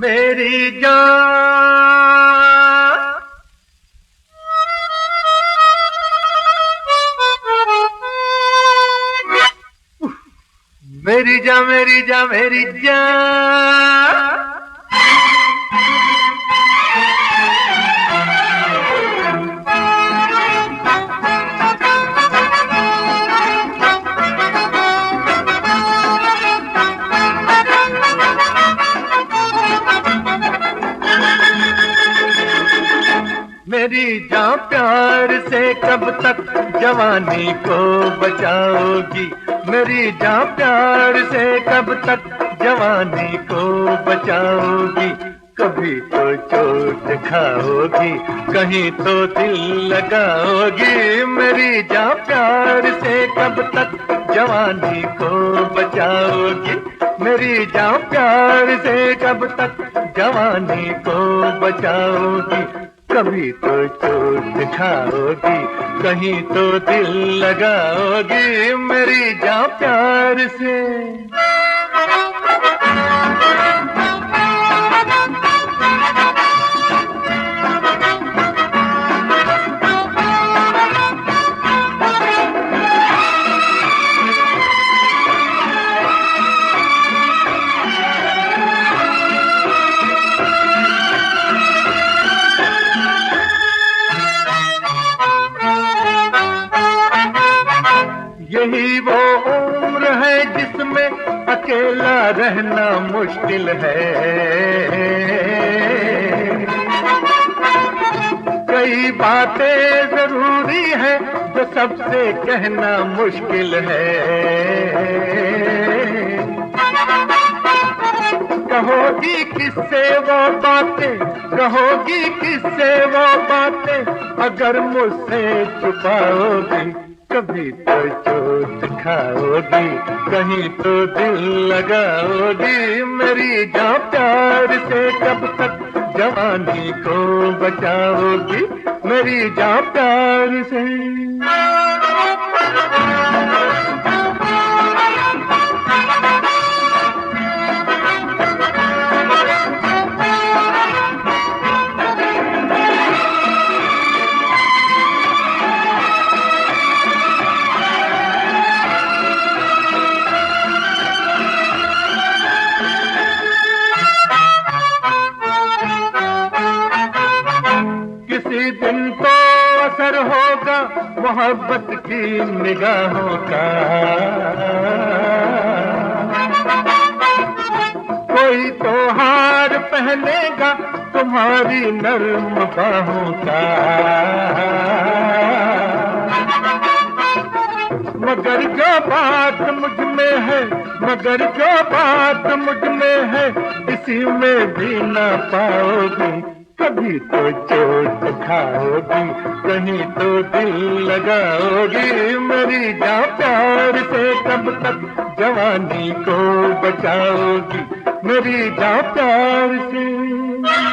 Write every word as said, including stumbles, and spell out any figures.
मेरी जान, मेरी जान, मेरी जान, मेरी जान। मेरी जान प्यार से कब तक जवानी को बचाओगी? मेरी जान प्यार से कब तक जवानी को बचाओगी? कभी तो चोट खाओगी, कहीं तो दिल लगाओगी। मेरी जान प्यार से कब तक जवानी को बचाओगी? मेरी जान प्यार से कब तक जवानी को बचाओगी? कभी तो चोट खाओगी, कहीं तो दिल लगाओगी। मेरी जान प्यार से। यही वो उम्र है जिसमें अकेला रहना मुश्किल है। कई बातें जरूरी है जो सबसे कहना मुश्किल है। कहोगी किससे वो बातें, कहोगी किससे वो बातें, अगर मुझसे छुपाओगी? कभी तो चोट खाओगी, कहीं तो दिल लगाओगी। मेरी जान प्यार से कब तक जवानी को बचाओगी? मेरी जान प्यार से। किसी दिन तो असर होगा मोहब्बत की निगाहों का। कोई तो हार पहनेगा तुम्हारी नर्म बाहों का। मगर जो बात मुझ में है, मगर जो बात मुझ में है, इसी में भी ना पाओगी। कभी तो चोट खाओगी, कहीं तो दिल लगाओगी। मेरी जान प्यार से कब तक जवानी को बचाओगी? मेरी जान प्यार से।